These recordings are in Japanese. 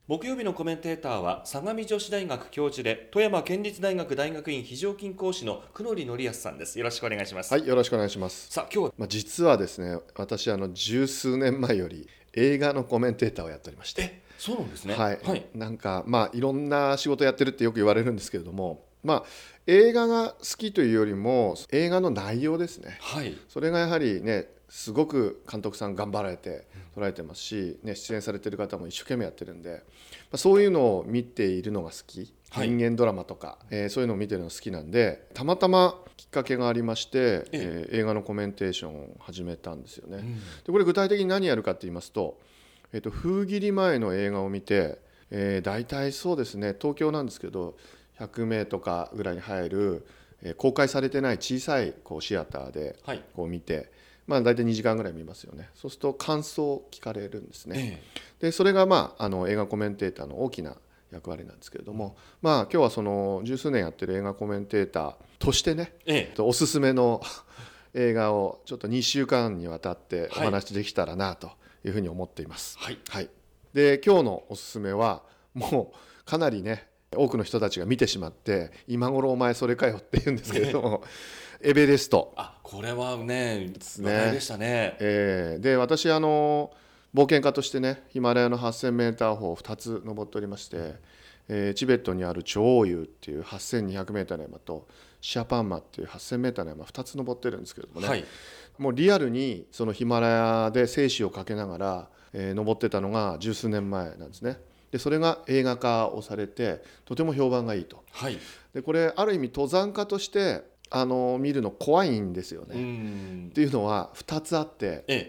木曜日のコメンテーターは相模女子大学教授で富山県立大学大学院非常勤講師の久能則康さんです。よろしくお願いします。 はい、よろしくお願いします。 さあ今日は、 実はですね、私十数年前より映画のコメンテーターをやっておりまして、 そうなんですね。 はい、なんかいろんな仕事やってるってよく言われるんですけれども、映画が好きというよりも映画の内容ですね。 はい、 それがやはりね、すごく監督さん頑張られて捉えてますし、ね、出演されてる方も一生懸命やってるんで、そういうのを見ているのが好き、人間ドラマとか、そういうのを見てるの好きなんで、たまたまきっかけがありまして、映画のコメンテーションを始めたんですよね。でこれ具体的に何やるかって言いますと、封切り前の映画を見て、大体そうですね、東京なんですけど100名とかぐらいに入る、公開されてない小さいシアターで見て、大体2時間ぐらい見ますよね。そうすると感想を聞かれるんですね。でそれが、映画コメンテーターの大きな役割なんですけれども、今日はその十数年やってる映画コメンテーターとしてね、おすすめの映画をちょっと2週間にわたってお話できたらなというふうに思っています。で今日のおすすめはもうかなりね、多くの人たちが見てしまって今頃お前それかよって言うんですけれどもエベレスト。 これはね話題でしたね。 で私冒険家としてね、ヒマラヤの 8000m 峰を2つ登っておりまして、チベットにある長雄っていう 8200m の山とシャパンマっていう 8000m の山2つ登ってるんですけれどもね、もうリアルにそのヒマラヤで生死をかけながら、登ってたのが十数年前なんですね。でそれが映画化をされてとても評判がいいと。でこれある意味登山家として見るの怖いんですよね。っていうのは2つあって、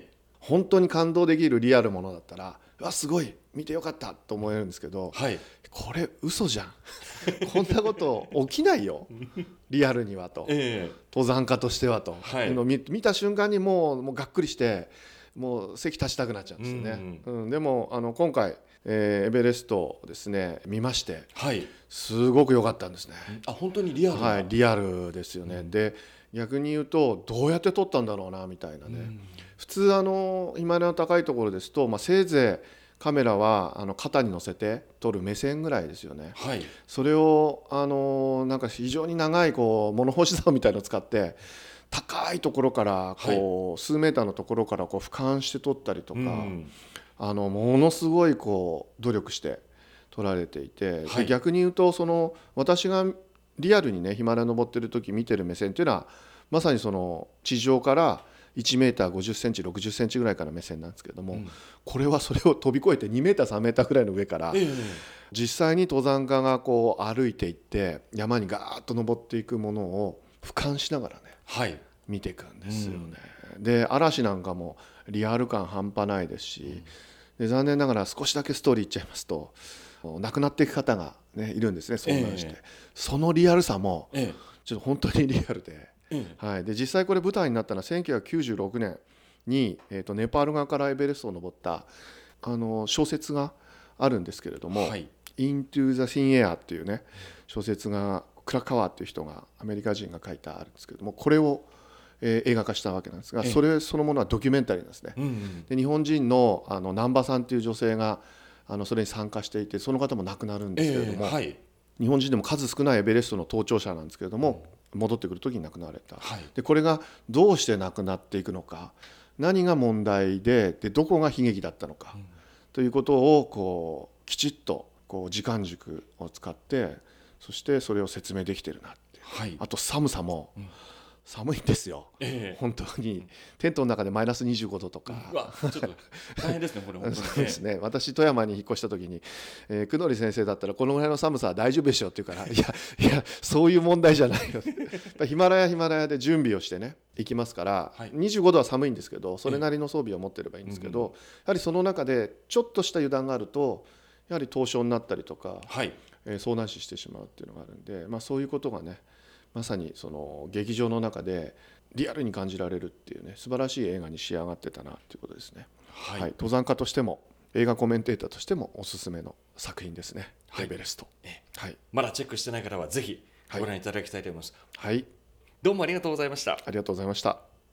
本当に感動できるリアルものだったらすごい見てよかったと思えるんですけど、これ嘘じゃんこんなこと起きないよリアルにはと、登山家としてはと、見た瞬間にもうがっくりしてもう席立ちたくなっちゃうんですよね。でも今回エベレストをですね見まして、すごく良かったんですね。 本当にリアルな、 リアルですよね。で逆に言うとどうやって撮ったんだろうなみたいなね。普通ヒマラヤの高いところですと、せいぜいカメラは肩に乗せて撮る目線ぐらいですよね。それをなんか非常に長い物干し竿みたいのを使って高いところから数メーターのところから俯瞰して撮ったりとか、ものすごい努力して撮られていて、で逆に言うと私がリアルにねヒマラヤ登ってる時見てる目線っていうのはまさにその地上から1メーター50センチ60センチぐらいから目線なんですけれども、これはそれを飛び越えて2メーター3メーターぐらいの上から、実際に登山家が歩いていって山にガーッと登っていくものを俯瞰しながらね、見ていくんですよね。で嵐なんかもリアル感半端ないですし、で残念ながら少しだけストーリー言っちゃいますと亡くなっていく方が、ね、いるんですね。遭難して、そのリアルさもちょっと本当にリアルで、で実際これ舞台になったのは1996年に、ネパール側からエベレストを登った小説があるんですけれども、Into the Thin Air っていうね小説がクラカワーっていう人がアメリカ人が書いてあるんですけれども、これを映画化したわけなんですが、それそのものはドキュメンタリーなんですね。で日本人の南波さんっていう女性がそれに参加していて、その方も亡くなるんですけれども、日本人でも数少ないエベレストの登頂者なんですけれども、戻ってくる時に亡くなられた。でこれがどうして亡くなっていくのか、何が問題でどこが悲劇だったのか、ということをきちっと時間軸を使って、そしてそれを説明できてるなって、あと寒さも、寒いんですよ、本当にテントの中でマイナス25度とか、 ちょっと大変ですねこれ本当に。 そうですね。私富山に引っ越した時に、久能先生だったらこのぐらいの寒さは大丈夫でしょって言うから、いやそういう問題じゃないよヒマラヤで準備をしてね行きますから、25度は寒いんですけどそれなりの装備を持ってればいいんですけど、やはりその中でちょっとした油断があるとやはり凍傷になったりとか、遭難死してしまうっていうのがあるんで、そういうことがねまさにその劇場の中でリアルに感じられるっていうね素晴らしい映画に仕上がってたなっていうことですね。登山家としても映画コメンテーターとしてもおすすめの作品ですね、エベレスト。 まだチェックしてない方はぜひご覧いただきたいと思います。 はい、 どうもありがとうございました。 ありがとうございました。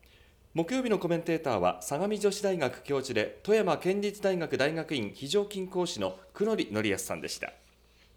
木曜日のコメンテーターは相模女子大学教授で富山県立大学大学院非常勤講師の久典則康さんでした。